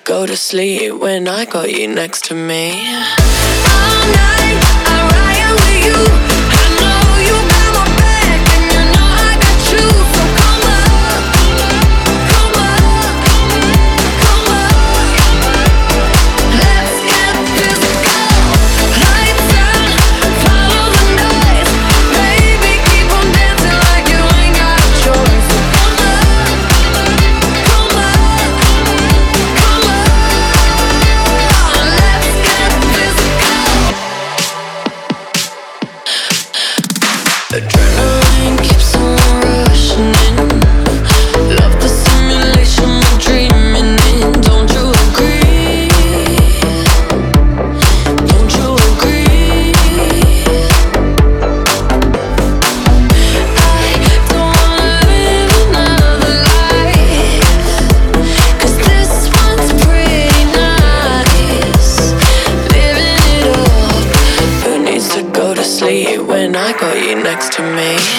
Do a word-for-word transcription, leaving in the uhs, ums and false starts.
go to sleep when I got you next to me. All night I ride with you. I know you got my back and you know I got you. So come up, come up, come up. Let's get physical. Lights out, follow the noise. Baby, keep on dancing like you ain't got a choice. So come up, come up, come on. Let's get physical. Adrenaline keeps on rushing in. Love the simulation we're dreaming in. Don't you agree? Don't you agree? I don't wanna live another life, 'cause this one's pretty nice. Living it up. Who needs to go to sleep when I got you next to me?